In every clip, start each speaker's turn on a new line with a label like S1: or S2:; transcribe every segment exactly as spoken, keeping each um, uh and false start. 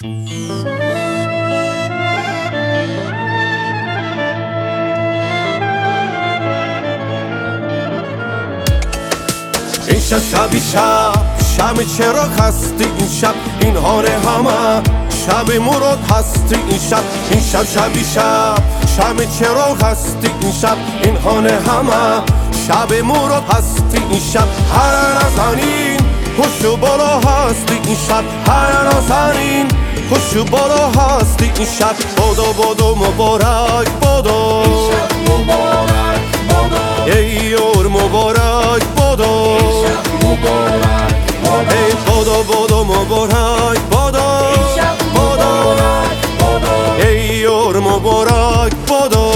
S1: این شب شبی شب شب چرا هستی این شب این هاره همه شب مراد هستی این شب این شب شبی شب شب چرا هستی این شب این هانه همه شب مراد هستی این شب هر نزنین خوش بالا هستی این شب هر نزنین خوش بالا هستی این شب بادو بادو مبارک بادو
S2: مبارک بادو
S1: ای یار مبارک بادو
S2: مبارک بادو
S1: ای بادو بادو مبارک بادو
S2: مبارک بادو
S1: ای یار مبارک بادو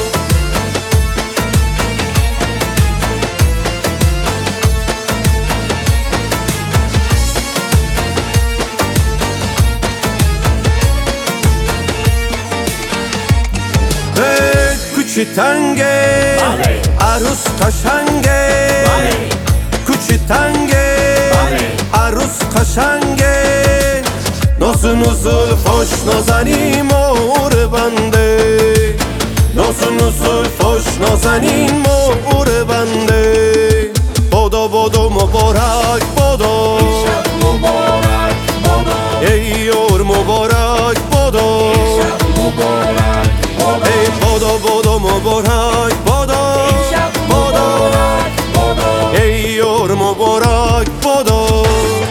S1: کوچی تنگه عروس قشنگه کوچی تنگه عروس قشنگه ناز نزول فاش نازنین مور بنده ناز نزول فاش نازنین مور بنده بادو بادو مبارک بادو
S2: مبارک بادو
S1: ای یار مبارک بادو
S2: مبارک بادو
S1: ای بادو بادو مبارک بادو
S2: مبارک بادو
S1: ای یار مبارک بادو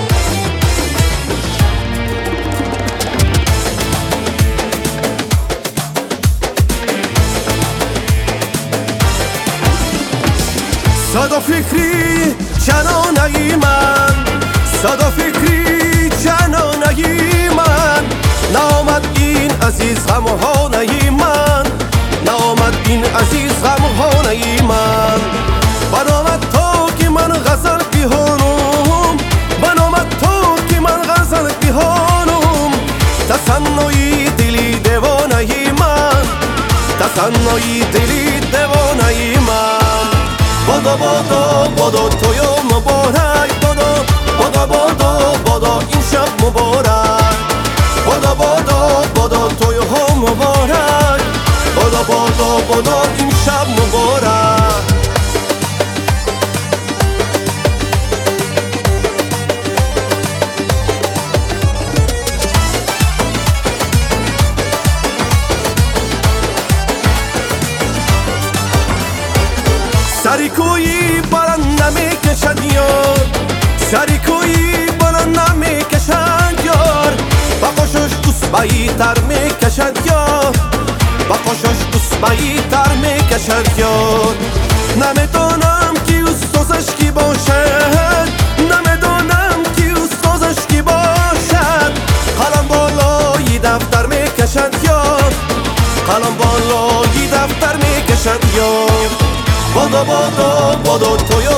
S1: صدا فکری جنانه من صدا فکری جنانه من نامد این عزیز غمخانه من نامد این عزیز غمخانه من بنامد تو که من غزل بیهانم بنامد تو که من غزل بیهانم تصنعی دلی دیوانه من تصنعی دلی دیوانه من بادو بادو بادو توی مبارک بادو بادو بادو بادو این شب مبارک بادو بادو بادو توی ها مبارک بادو بادو بادو این شب مبارک سری کویی بلند نمیکشد یار سری کویی بلند نمیکشد یار با قشش اصبعی تر میکشد یار با قشش اصبعی تر میکشد یار نمیدانم که استازش کی باشد نمیدانم که استازش کی باشد قلم بالای دفتر میکشد یار قلم بالای دفتر میکشد یار بادو بادو بادو توی